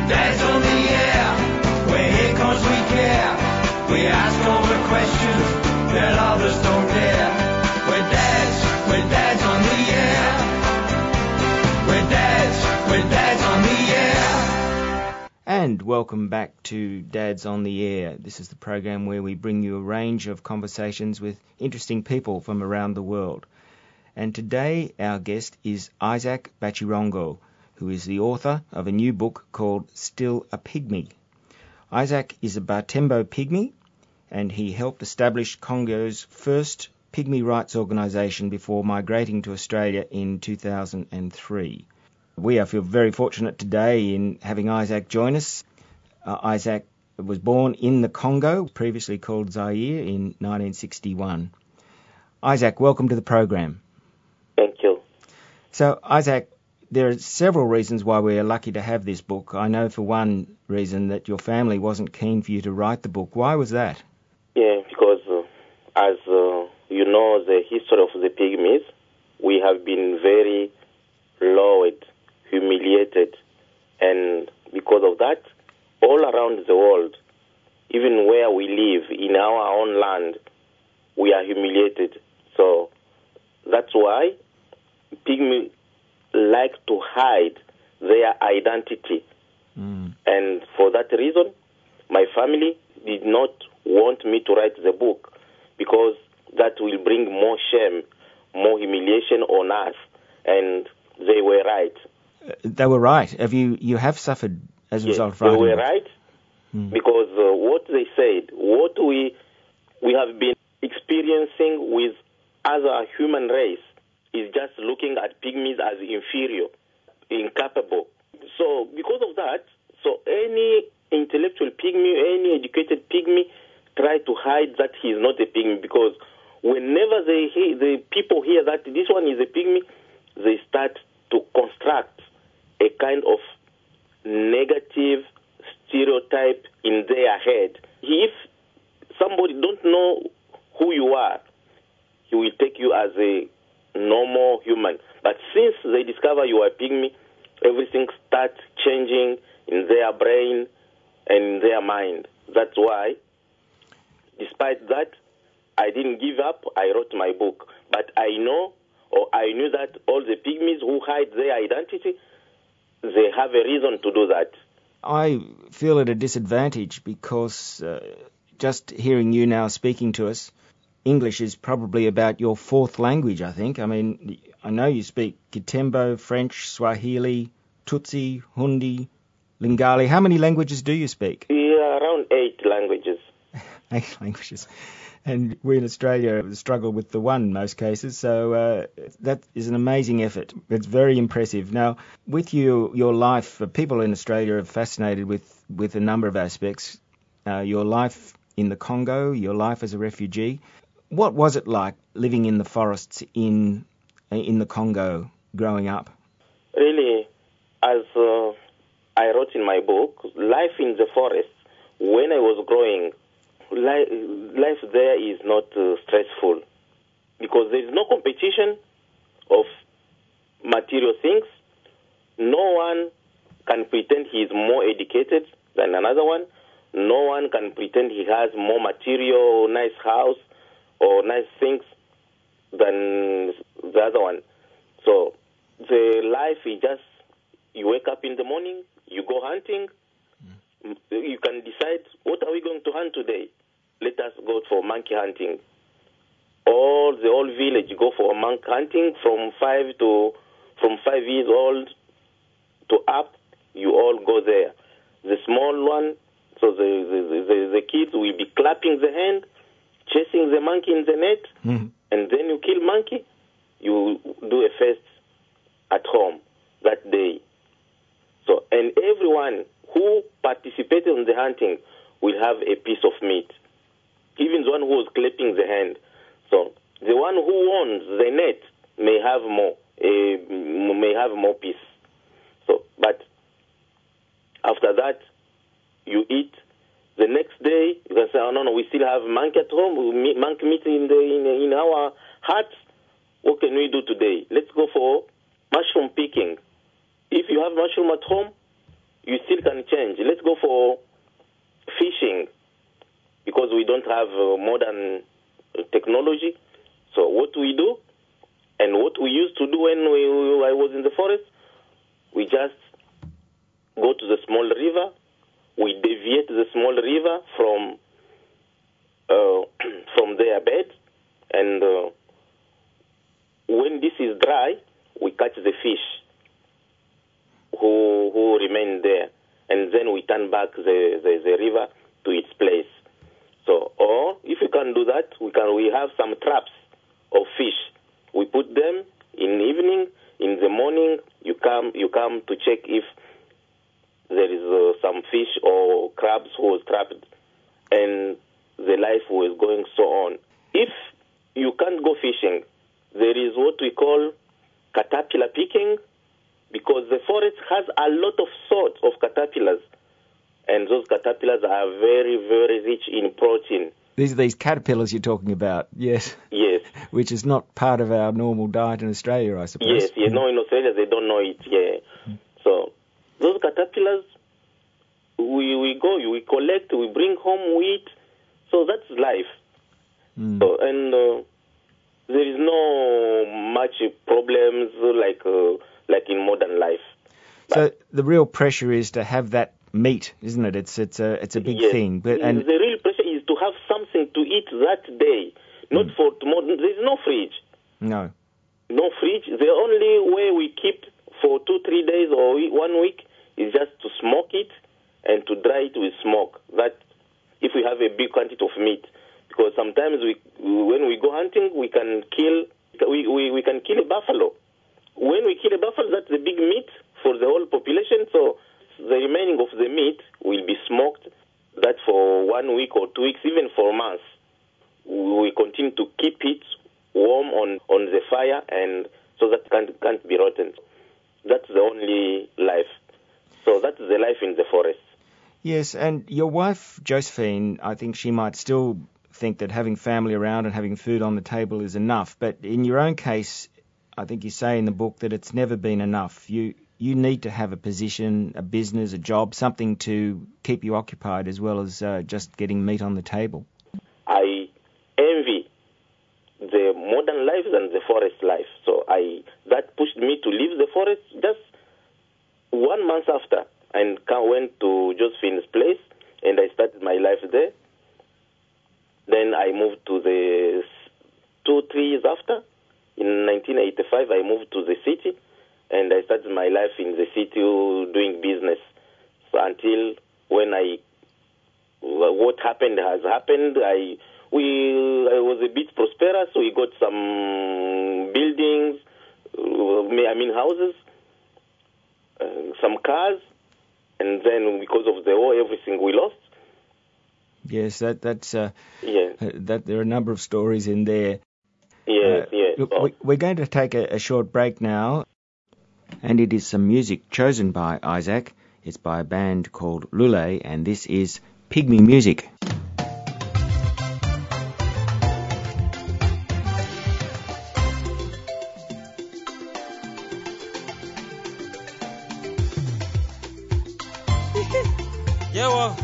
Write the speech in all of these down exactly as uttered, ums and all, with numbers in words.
Dad's on the air, we're here 'cause we care. We ask all the questions that others don't dare. We're dads, we're dads on the air. We're dads, we're dads on the air. And welcome back to Dads on the Air. This is the program where we bring you a range of conversations with interesting people from around the world. And today our guest is Isaac Bachirongo, who is the author of a new book called Still a Pygmy. Isaac is a Batembo Pygmy, and he helped establish Congo's first pygmy rights organisation before migrating to Australia in two thousand three. We feel very fortunate today in having Isaac join us. Uh, Isaac was born in the Congo, previously called Zaire, in nineteen sixty-one. Isaac, welcome to the program. Thank you. So, Isaac, there are several reasons why we're lucky to have this book. I know for one reason that your family wasn't keen for you to write the book. Why was that? Yeah, because uh, as uh, you know, the history of the pygmies, we have been very lowered, humiliated, and because of that, all around the world, even where we live, in our own land, we are humiliated. So that's why pygmies like to hide their identity. Mm. And for that reason, my family did not want me to write the book because that will bring more shame, more humiliation on us. And they were right. Uh, they were right. Have you, you have suffered as a yes, result of writing? They were right mm. because uh, what they said, what we we have been experiencing with other human race is just looking at pygmies as inferior, incapable. So because of that, so any intellectual pygmy, any educated pygmy, try to hide that he is not a pygmy, because whenever they hear, the people hear that this one is a pygmy, they start to construct a kind of negative stereotype in their head. If somebody don't know who you are, he will take you as a normal human. But since they discover you are a pygmy, everything starts changing in their brain and in their mind. That's why, despite that, I didn't give up. I wrote my book. But I know, or I knew that all the pygmies who hide their identity, they have a reason to do that. I feel at a disadvantage because uh, just hearing you now speaking to us, English is probably about your fourth language, I think. I mean, I know you speak Kitembo, French, Swahili, Tutsi, Hundi, Lingala. How many languages do you speak? Yeah, around eight languages. Eight languages. And we in Australia struggle with the one in most cases, so uh, that is an amazing effort. It's very impressive. Now, with you, your life, uh, people in Australia are fascinated with, with a number of aspects. Uh, your life in the Congo, your life as a refugee. What was it like living in the forests in in the Congo growing up? Really, as uh, I wrote in my book, life in the forest, when I was growing, life, life there is not uh, stressful because there is no competition of material things. No one can pretend he is more educated than another one. No one can pretend he has more material, nice house, or nice things than the other one. So the life is just, you wake up in the morning, you go hunting, mm. you can decide, what are we going to hunt today? Let us go for monkey hunting. All the whole village go for monkey hunting from five to from five years old to up, you all go there. The small one, so the the, the, the kids will be clapping the hand, chasing the monkey in the net, mm. and then you kill monkey, you do a feast at home that day. So, and everyone who participated in the hunting will have a piece of meat, even the one who was clapping the hand. So, the one who owns the net may have more, uh, may have more piece. So, but after that, you eat. The next day, you can say, oh, no, no, we still have monkey at home, we monkey meat in, the, in, in our huts. What can we do today? Let's go for mushroom picking. If you have mushroom at home, you still can change. Let's go for fishing, because we don't have uh, modern technology. So what we do, and what we used to do when we, I was in the forest, we just go to the small river, we deviate the small river from uh, from their bed, and uh, when this is dry, we catch the fish who who remain there, and then we turn back the, the, the river to its place. So, or if you can do that, we can we have some traps of fish. We put them in the evening. In the morning, you come you come to check if there is uh, some fish or crabs who was trapped, and the life was going so on. If you can't go fishing, there is what we call caterpillar picking, because the forest has a lot of sorts of caterpillars, and those caterpillars are very, very rich in protein. These are these caterpillars you're talking about, yes. Yes. Which is not part of our normal diet in Australia, I suppose. Yes, you know, in Australia they don't know it, yeah. Mm. So those caterpillars, we we go, we collect, we bring home, we eat. So that's life. Mm. So, and uh, there is no much problems like uh, like in modern life. So but the real pressure is to have that meat, isn't it? It's it's a it's a big yes. thing. But and the real pressure is to have something to eat that day, not mm. for tomorrow. There is no fridge. No. No fridge. The only way we keep for two, three days or one week is just to smoke it and to dry it with smoke. That if we have a big quantity of meat, because sometimes we, when we go hunting, we can kill we, we, we can kill a buffalo. When we kill a buffalo, that's a big meat for the whole population. So the remaining of the meat will be smoked. That for one week or two weeks, even for months, we continue to keep it warm on, on the fire, and so that can't can't be rotten. That's the only life. So that's the life in the forest. Yes, and your wife, Josephine, I think she might still think that having family around and having food on the table is enough. But in your own case, I think you say in the book that it's never been enough. You you need to have a position, a business, a job, something to keep you occupied as well as uh, just getting meat on the table. I envy the modern life and the forest life. So I that pushed me to leave the forest just one month after, and went to Josephine's place, and I started my life there. Then I moved to the two, three years after. In nineteen eighty-five, I moved to the city, and I started my life in the city doing business. So until when I, what happened has happened. I we I was a bit prosperous. We got some buildings, I mean houses, uh, some cars, and then because of the war, everything we lost. Yes, that that's uh, yeah. uh, that there are a number of stories in there. Yes, uh, yes. Look, oh. we, we're going to take a, a short break now, and it is some music chosen by Isaac. It's by a band called Lule, and this is Pygmy Music. Yeah, well.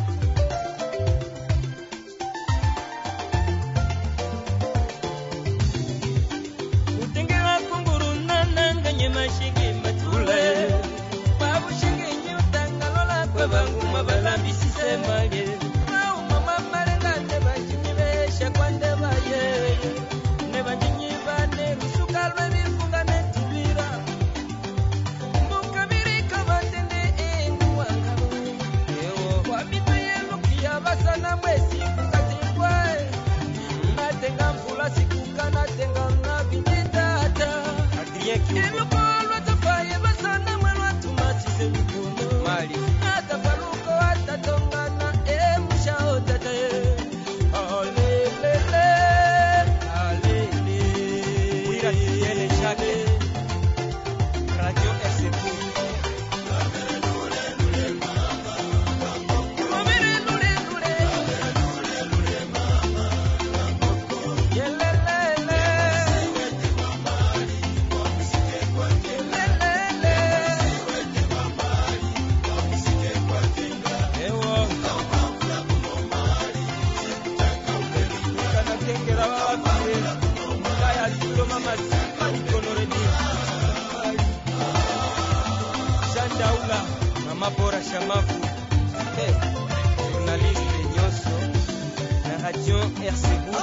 Taula, Mama Bora Chamafu, hey, journaliste Nyoso, la radio R C B.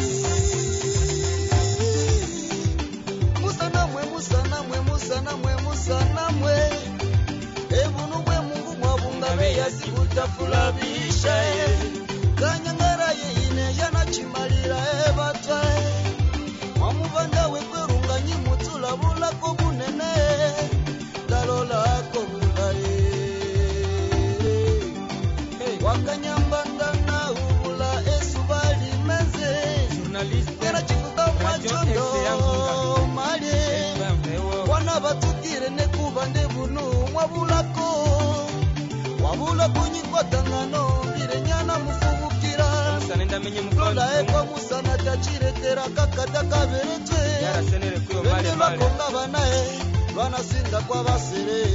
Musana mwe, musana mwe, musana mwe, musana mwe. Ebunu mwe Mungu mwabunga beya sikutafula bisha e. Kanyangara ye ine yana chimalira e batwae. Mwamubanda we kwerunga nyimutula bula ko bunene. Dalola ko bulae. Wakanyambanda na ubula esubali menze. Journaliste Era chikuta mwachondo mali. Wana batukire ne kuba ndebunu mwabulako. Wabula kunyikota ngano bire nyana mufubukira. Sanenda menye mufana. Lola eko musana tachiretera kakata kaberetwe. Yara senere kuyo male male. Konga banae bana sinda kwa basere.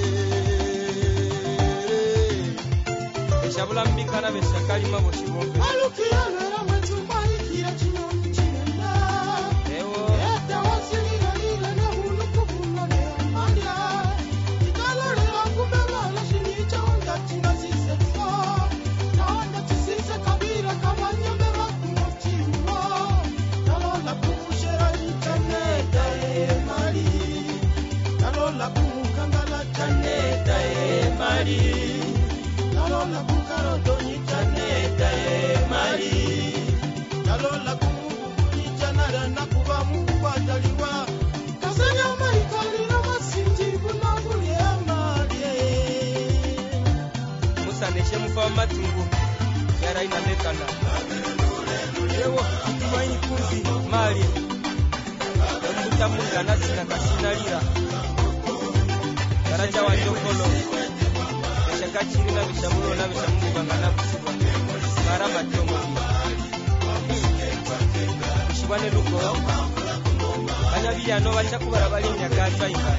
Shabula mbikana beshakali mabo shibombe. Alukiyana na mwetu maikira chino chinenda. Ewo. Eta wasilina lila na huluku bunale amandia. Ikalore akubela la shinicha onda china sisekwa. Na onda chisise kabira kama nyambe wakumutiwa. Nalola kumushera ichaneta e mali. Nalola kumukangala chaneta e mali. Nalola kukaroto nyitaneta e mali. Nalola kumubu nyitanara na kuba muku bataliwa. Kasanya maikali na masinjibu na kuli ya mali. Musa neshe mufa matungu. Yara inamekana. Ewo, itima ini kuzi, mali. Mbuta munga nasi na kasina lira. Yara jawa njokolo. Kachiri na bishamulo na bishamungu bangana kusiba mara matongo shibane luko banya biyano bacha kubara bali nyakaza inga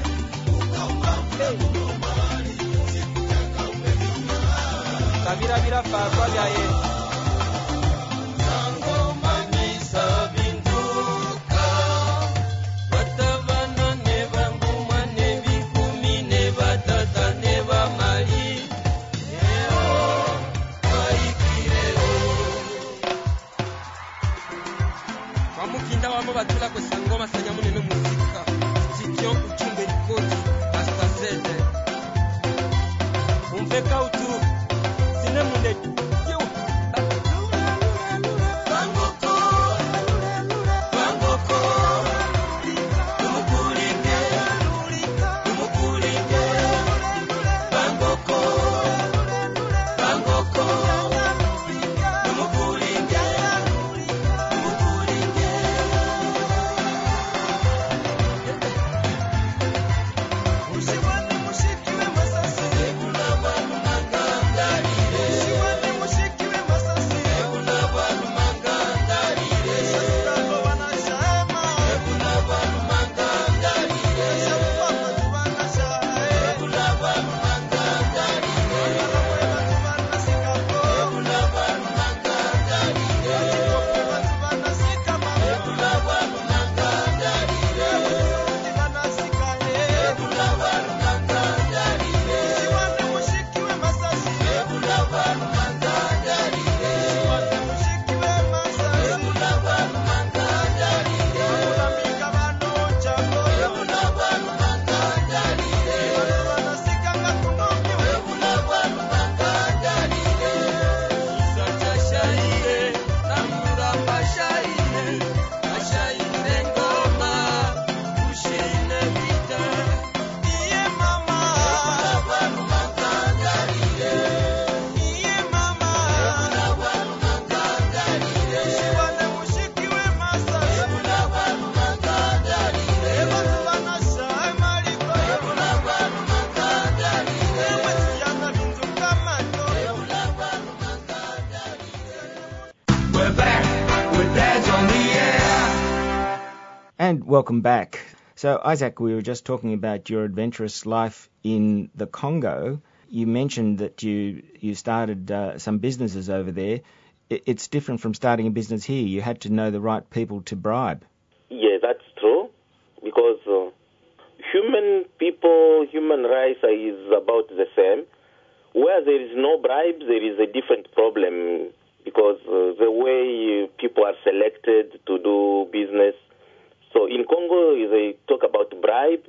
kabira bira fa kwa yaye sango manisa binduka watabana ne banguma ne bikumi ne batata ne bamali. Wamukinda wamo batula kwesa ngoma sanya munene muzika Chikyo uchumbe rikodi Asta zede Umveka utu Sine munde Yo Bangoko Bangoko Umukulinde Umukulinde Bangoko Bangoko Umukulinde And welcome back. So, Isaac, we were just talking about your adventurous life in the Congo. You mentioned that you, you started uh, some businesses over there. It, it's different from starting a business here. You had to know the right people to bribe. Yeah, that's true. Because uh, human people, human rights is about the same. Where there is no bribe, there is a different problem because uh, the way people are selected to do business. So in Congo, they talk about bribe,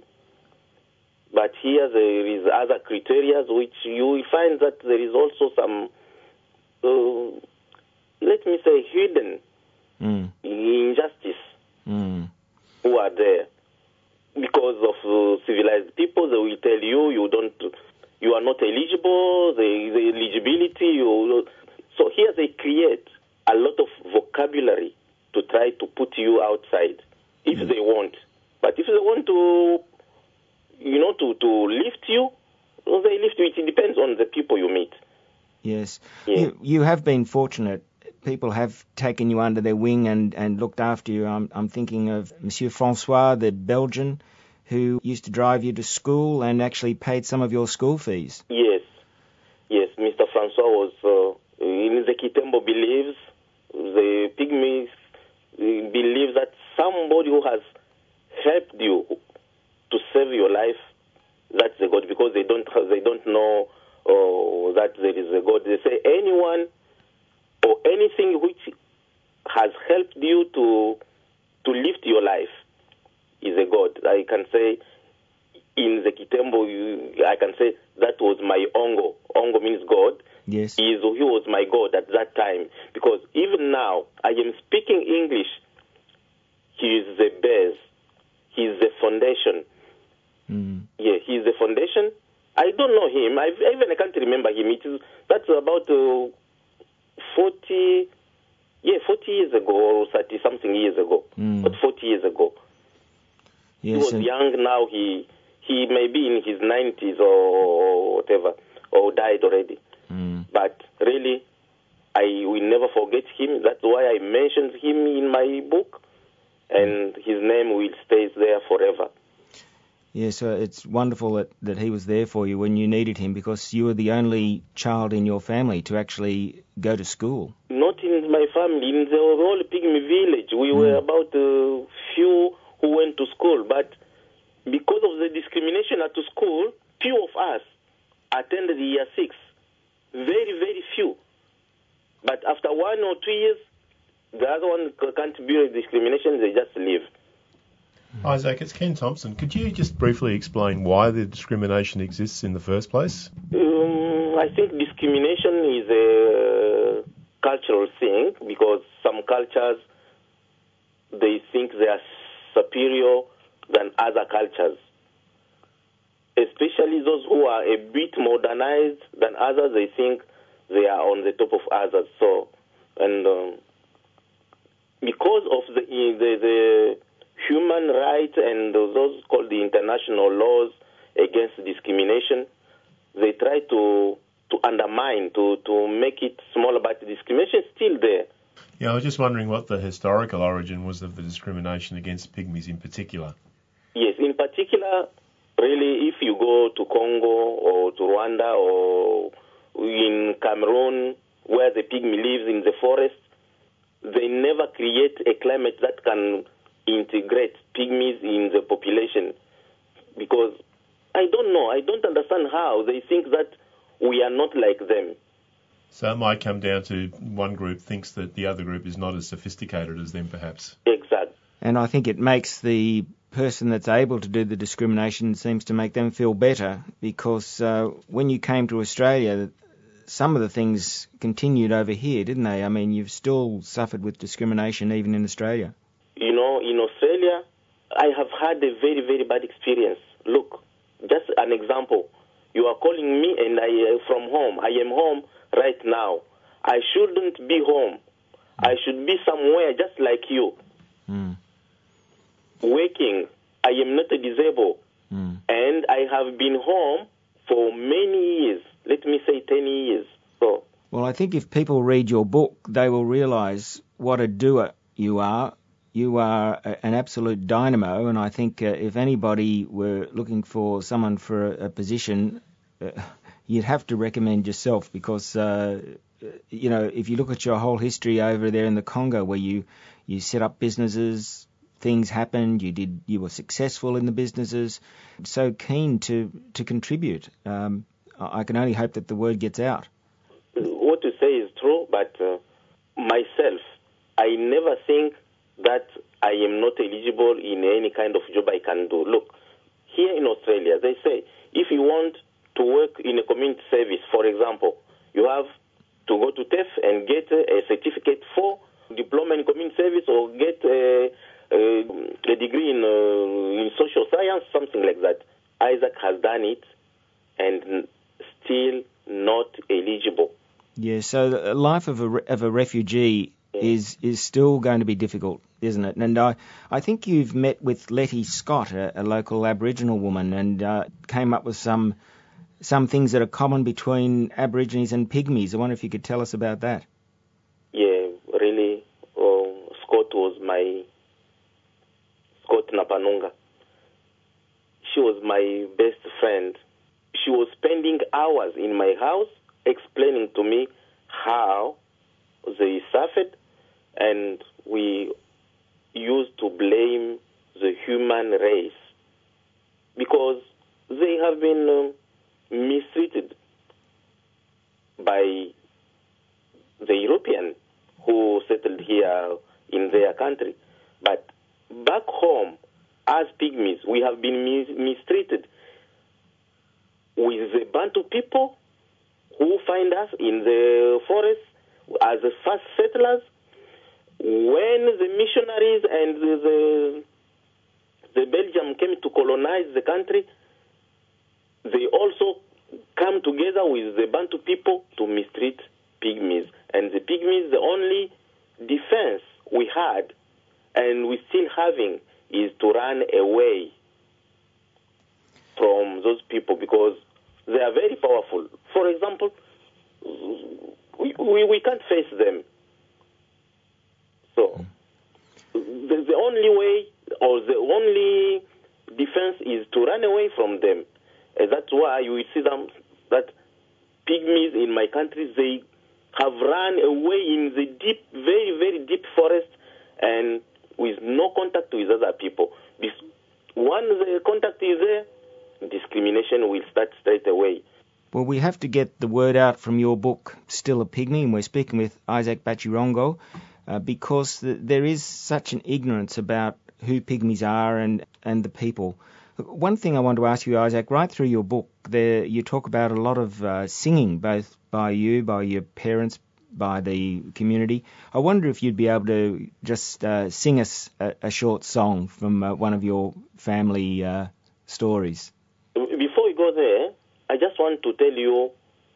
but here there is other criteria which you will find that there is also some, uh, let me say, hidden mm. injustice mm. who are there. Because of uh, civilized people, they will tell you you don't, you are not eligible, the, the eligibility. You, so here they create a lot of vocabulary to try to put you outside. If they want. But if they want to, you know, to, to lift you, well, they lift you. It depends on the people you meet. Yes. Yeah. You, you have been fortunate. People have taken you under their wing and, and looked after you. I'm, I'm thinking of Monsieur Francois, the Belgian, who used to drive you to school and actually paid some of your school fees. Yes. Yes, Mister Francois was, uh, in the Kitembo believes, the Pygmies believe that somebody who has helped you to save your life, that's the God, because they don't they don't know uh, that there is a God. They say anyone or anything which has helped you to to lift your life is a God. I can say in the Kitembo, you, I can say that was my Ongo. Ongo means God. Yes. He, is, he was my God at that time, because even now I am speaking English. He is the base. He is the foundation. Mm. Yeah, he is the foundation. I don't know him. I even I can't remember him. It is that's about uh, forty, yeah, forty years ago or thirty something years ago, Mm. but forty years ago. Yes, He was and- young. Now he he may be in his nineties or whatever, or died already. Mm. But really, I will never forget him. That's why I mentioned him in my book, and his name will stay there forever. Yeah, so it's wonderful that, that he was there for you when you needed him, because you were the only child in your family to actually go to school. Not in my family, in the whole Pygmy village. We Mm. were about a few who went to school, but because of the discrimination at the school, few of us attended year six. Very, very few. But after one or two years, the other one can't bear discrimination, they just leave. Isaac, it's Ken Thompson. Could you just briefly explain why the discrimination exists in the first place? Um, I think discrimination is a cultural thing, because some cultures, they think they are superior than other cultures. Especially those who are a bit modernized than others, they think they are on the top of others. So, and um, because of the, the the human rights and those called the international laws against discrimination, they try to to undermine, to, to make it smaller, but discrimination is still there. Yeah, I was just wondering what the historical origin was of the discrimination against Pygmies in particular. Yes, in particular, really, if you go to Congo or to Rwanda or in Cameroon, where the Pygmy lives in the forest, they never create a climate that can integrate Pygmies in the population. Because I don't know, I don't understand how they think that we are not like them. So it might come down to one group thinks that the other group is not as sophisticated as them, perhaps. Exactly. And I think it makes the person that's able to do the discrimination seems to make them feel better, because uh, when you came to Australia, some of the things continued over here, didn't they? I mean, you've still suffered with discrimination even in Australia. You know, in Australia, I have had a very, very bad experience. Look, just an example. You are calling me and I uh, from home. I am home right now. I shouldn't be home. I should be somewhere just like you. Mm. Working. I am not a disabled. Mm. And I have been home for many years. Let me say ten years. So. Well, I think if people read your book, they will realise what a doer you are. You are a, an absolute dynamo, and I think uh, if anybody were looking for someone for a, a position, uh, you'd have to recommend yourself, because, uh, you know, if you look at your whole history over there in the Congo, where you, you set up businesses, things happened. You did. You were successful in the businesses. So keen to to contribute. Um, I can only hope that the word gets out. What you say is true, but uh, myself, I never think that I am not eligible in any kind of job I can do. Look, here in Australia, they say if you want to work in a community service, for example, you have to go to T E F and get a certificate for diploma in community service, or get a, a, a degree in, uh, in social science, something like that. Isaac has done it and still not eligible. Yeah, so the life of a, of a refugee yeah. is is still going to be difficult, isn't it? And I, I think you've met with Letty Scott, a, a local Aboriginal woman, and uh, came up with some some things that are common between Aborigines and Pygmies. I wonder if you could tell us about that. Yeah, really, uh, Scott was my, Scott Napanunga. She was my best friend. She was spending hours in my house explaining to me how they suffered, and we used to blame the human race because they have been um, mistreated by the European who settled here in their country. But back home, as Pygmies, we have been mis- mistreated with the Bantu people who find us in the forest as the first settlers. When the missionaries and the, the Belgium came to colonize the country, they also come together with the Bantu people to mistreat Pygmies. And the Pygmies, the only defense we had, and we still having, is to run away from those people because they are very powerful. For example, we, we, we can't face them. So the, the only way or the only defense is to run away from them. And that's why you see them, that Pygmies in my country, they have run away in the deep, very, very deep forest and with no contact with other people. Once the contact is there, discrimination will start straight away. Well, we have to get the word out from your book, Still a Pygmy, and we're speaking with Isaac Bachirongo, uh, because the, there is such an ignorance about who Pygmies are and, and the people. One thing I want to ask you, Isaac, right through your book, there you talk about a lot of uh, singing, both by you, by your parents, by the community. I wonder if you'd be able to just uh, sing us a, a short song from uh, one of your family uh, stories. Before we go there, I just want to tell you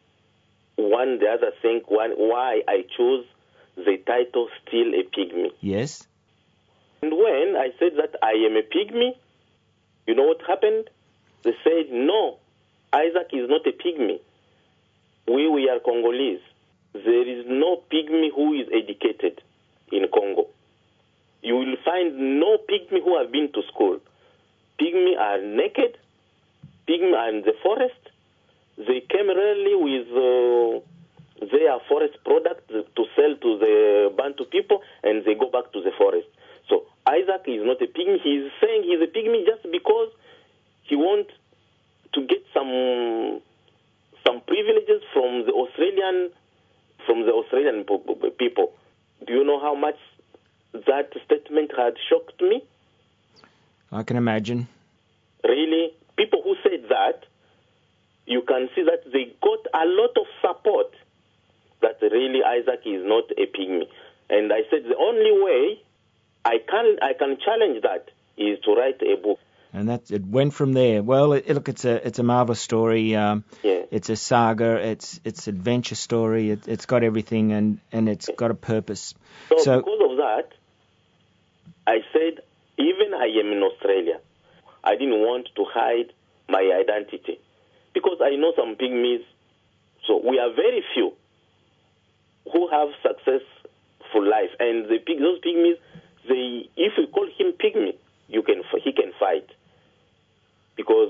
one the other thing, one, why I chose the title Still a Pygmy. Yes. And when I said that I am a pygmy, you know what happened? They said, no, Isaac is not a pygmy. We, we are Congolese. There is no pygmy who is educated in Congo. You will find no pygmy who have been to school. Pygmy are naked. Pygmy are in the forest. They came rarely with uh, their forest products to sell to the Bantu people, and they go back to the forest. So Isaac is not a pygmy. He is saying he's a pygmy just because he wants to get some some privileges from the Australian from the Australian people. Do you know how much that statement had shocked me? I can imagine. Really, people who said that, you can see that they got a lot of support that really Isaac is not a pygmy. And I said the only way I can I can challenge that is to write a book. And that it went from there. Well, it, look, it's a it's a marvelous story. Um, yeah. It's a saga. It's it's adventure story. It, it's got everything, and, and it's got a purpose. So, so because of that, I said, even I am in Australia, I didn't want to hide my identity because I know some pygmies. So we are very few who have successful life, and the pig, those pygmies, they if you call him pygmy, you can he can fight because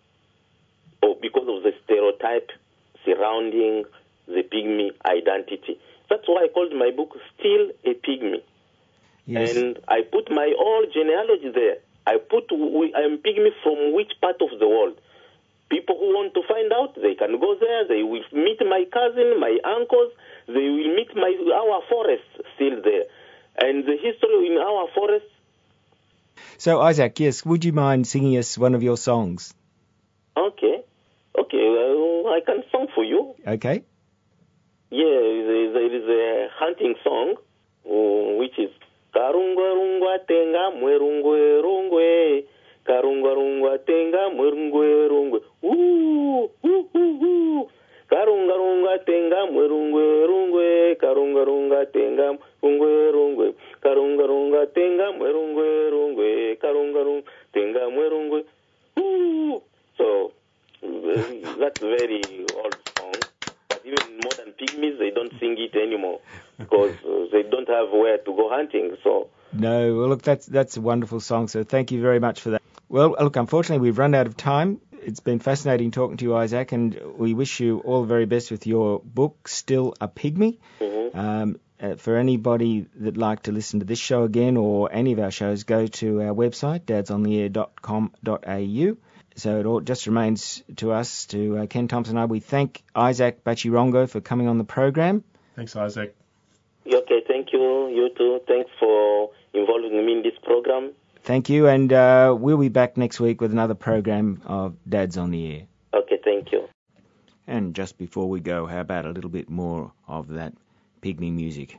oh, because of the stereotype surrounding the pygmy identity. That's why I called my book Still a Pygmy. Yes. And I put my whole genealogy there. I put we- I'm pygmy from which part of the world. People who want to find out, they can go there. They will meet my cousin, my uncles. They will meet my our forests still there, and the history in our forests. So, Isaac, yes, would you mind singing us one of your songs? Okay, okay, well, I can sing for you. Okay. Yeah, there there is a hunting song, uh, which is Karungwa rungwa tenga mwerungwe rungwe, Karungwa rungwa tenga mwerungwe rungwe, ooh, ooh, ooh, ooh. Karunga runga tenga mwerungwe rungwe, Karunga runga tenga mwerungwe rungwe, Karunga runga tenga mwerungwe rungwe, Karunga runga tenga mwerungwe, ooh. So uh, that's a very old song. But even modern pygmies, they don't sing it anymore because uh, they don't have where to go hunting. So No, well, look, that's that's a wonderful song, so thank you very much for that. Well, look, unfortunately, we've run out of time. It's been fascinating talking to you, Isaac, and we wish you all the very best with your book, Still a Pygmy. mm-hmm. Um, uh, for anybody that'd like to listen to this show again or any of our shows, go to our website, dads on the air dot com dot a u. So it all just remains to us, to uh, Ken Thompson and I, we thank Isaac Bachirongo for coming on the program. Thanks, Isaac. Okay, thank you. You too. Thanks for involving me in this program. Thank you, and uh, we'll be back next week with another program of Dads on the Air. Okay, thank you. And just before we go, how about a little bit more of that pygmy music?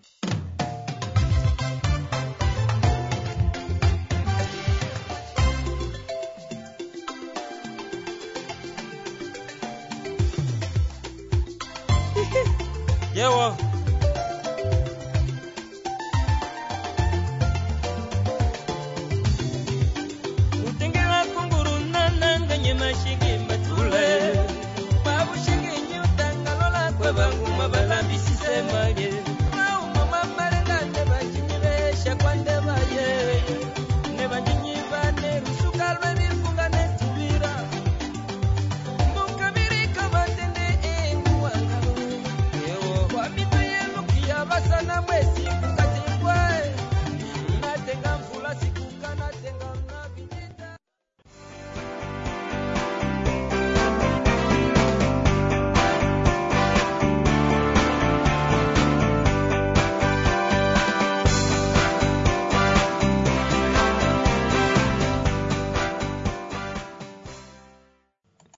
yewa